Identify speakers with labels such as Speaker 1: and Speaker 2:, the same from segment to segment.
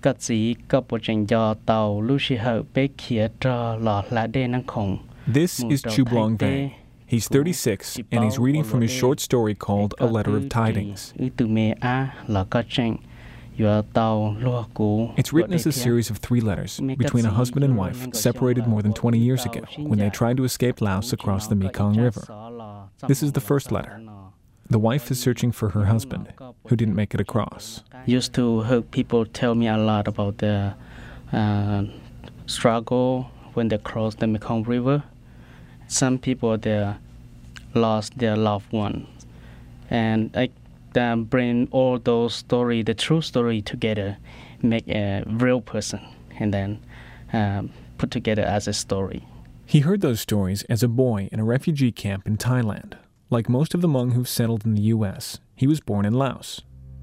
Speaker 1: Cất sĩ có bộ trình do tàu lưu sĩ hậu bế khía trò lọ lá đê năng khổng.
Speaker 2: This is Chu Blong Vang. He's 36, and he's reading from his short story called A Letter of Tidings. It's written as a series of 3 letters between a husband and wife separated more than 20 years ago when they tried to escape Laos across the Mekong River. This is the first letter. The wife is searching for her husband, who didn't make it across.
Speaker 1: Used to hear people tell me a lot about the struggle when they crossed the Mekong River. Some people there lost their loved one, and I bring all those stories, the true story, together, make a real person, and then put together as a story.
Speaker 2: He heard those stories as a boy in a refugee camp in Thailand. Like most of the Hmong who've settled in the U.S., he was born in Laos.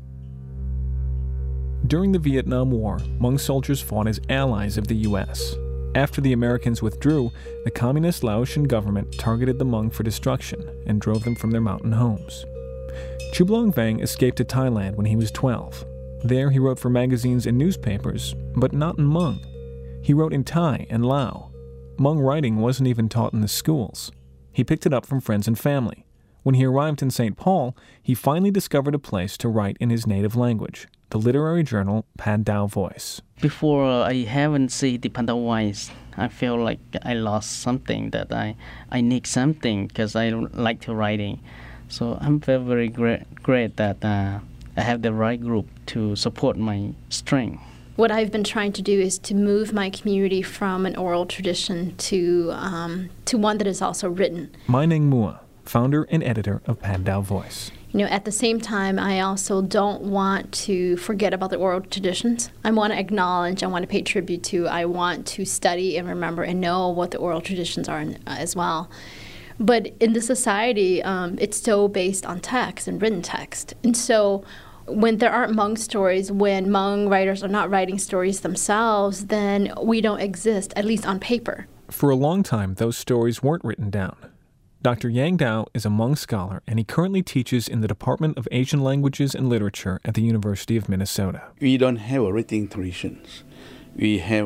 Speaker 2: During the Vietnam War, Hmong soldiers fought as allies of the U.S. After the Americans withdrew, the communist Laotian government targeted the Hmong for destruction and drove them from their mountain homes. Chu Blong Vang escaped to Thailand when he was 12. There he wrote for magazines and newspapers, but not in Hmong. He wrote in Thai and Lao. Hmong writing wasn't even taught in the schools. He picked it up from friends and family. When he arrived in St. Paul, he finally discovered a place to write in his native language, the literary journal Pad Dao Voice.
Speaker 1: Before I haven't seen the Pad Dao Voice, I feel like I lost something, that I need something because I don't like to writing. So I'm very great that I have the right group to support my strength.
Speaker 3: What I've been trying to do is to move my community from an oral tradition to one that is also written.
Speaker 2: Mai Neng Mua, founder and editor of Pad Dao Voice.
Speaker 3: You know, at the same time, I also don't want to forget about the oral traditions. I want to acknowledge, I want to pay tribute to, I want to study and remember and know what the oral traditions are as well. But in the society, it's still based on text and written text. And so when there aren't Hmong stories, when Hmong writers are not writing stories themselves, then we don't exist, at least on paper.
Speaker 2: For a long time, those stories weren't written down. Dr. Yang Dao is a Hmong scholar, and he currently teaches in the Department of Asian Languages and Literature at the University of Minnesota.
Speaker 4: We don't have writing traditions. We have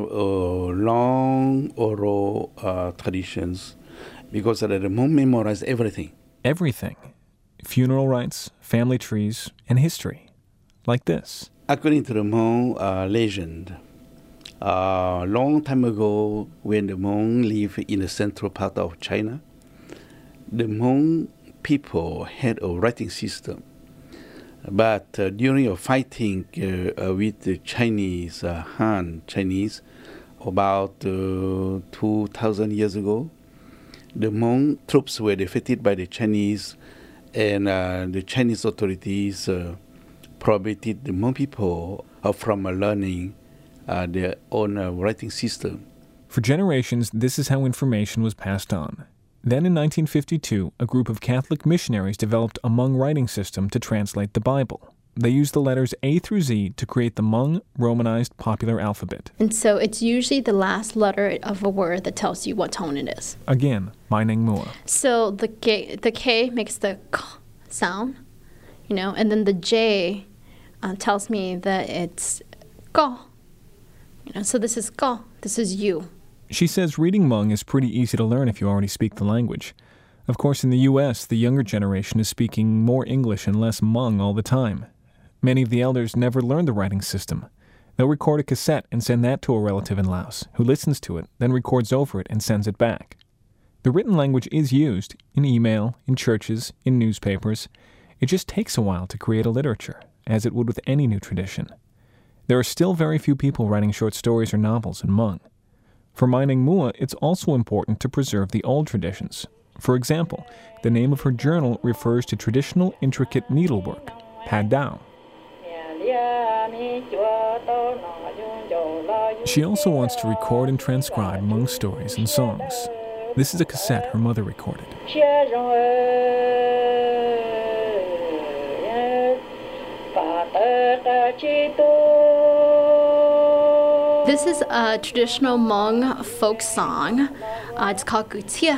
Speaker 4: long oral traditions because the Hmong memorize everything.
Speaker 2: Everything. Funeral rites, family trees, and history. Like this.
Speaker 4: According to the Hmong legend, a long time ago when the Hmong lived in the central part of China, the Hmong people had a writing system. But during a fighting with the Chinese, Han Chinese, about 2,000 years ago, the Hmong troops were defeated by the Chinese, and the Chinese authorities prohibited the Hmong people from learning their own writing system.
Speaker 2: For generations, this is how information was passed on. Then in 1952, a group of Catholic missionaries developed a Hmong writing system to translate the Bible. They used the letters A through Z to create the Hmong romanized popular alphabet.
Speaker 3: And so it's usually the last letter of a word that tells you what tone it is.
Speaker 2: Again, Mai Neng Mua.
Speaker 3: So the K makes the K sound, you know, and then the J tells me that it's Go. You know, so this is Go, this is you.
Speaker 2: She says reading Hmong is pretty easy to learn if you already speak the language. Of course, in the U.S., the younger generation is speaking more English and less Hmong all the time. Many of the elders never learned the writing system. They'll record a cassette and send that to a relative in Laos, who listens to it, then records over it and sends it back. The written language is used in email, in churches, in newspapers. It just takes a while to create a literature, as it would with any new tradition. There are still very few people writing short stories or novels in Hmong. For Mai Neng Mua, it's also important to preserve the old traditions. For example, the name of her journal refers to traditional intricate needlework, Pad Dao. She also wants to record and transcribe Hmong stories and songs. This is a cassette her mother recorded.
Speaker 3: This is a traditional Hmong folk song. It's called Gu Tia.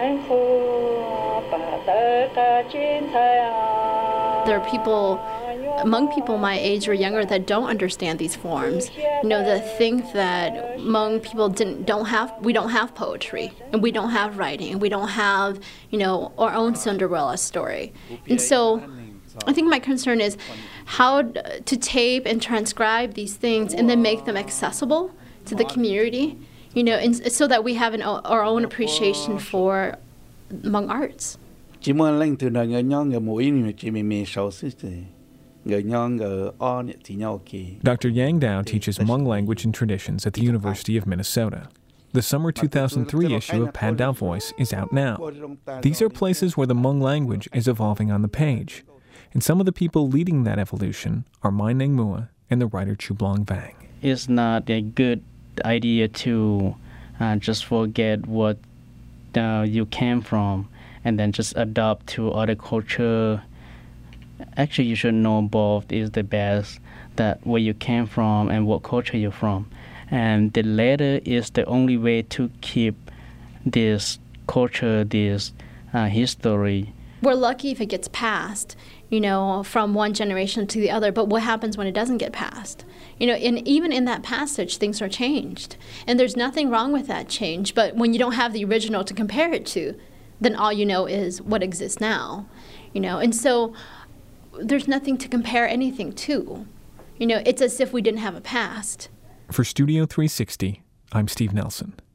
Speaker 3: There are people Hmong people my age or younger that don't understand these forms, that think that Hmong people we don't have poetry, and we don't have writing, and we don't have, our own Cinderella story. And so I think my concern is how to tape and transcribe these things and then make them accessible to the community, so that we have our own appreciation for Hmong arts.
Speaker 2: Dr. Yang Dao teaches Hmong language and traditions at the University of Minnesota. The summer 2003 issue of Pad Dao Voice is out now. These are places where the Hmong language is evolving on the page. And some of the people leading that evolution are Mai Neng Mua and the writer Chublong Vang.
Speaker 1: It's not a good idea to just forget what you came from and then just adopt to other culture. Actually, you should know both is the best, that where you came from and what culture you're from. And the latter is the only way to keep this culture, this history.
Speaker 3: We're lucky if it gets passed, from one generation to the other, but what happens when it doesn't get passed? And even in that passage, things are changed. And there's nothing wrong with that change, but when you don't have the original to compare it to, then all you know is what exists now, And so there's nothing to compare anything to. It's as if we didn't have a past.
Speaker 2: For Studio 360, I'm Steve Nelson.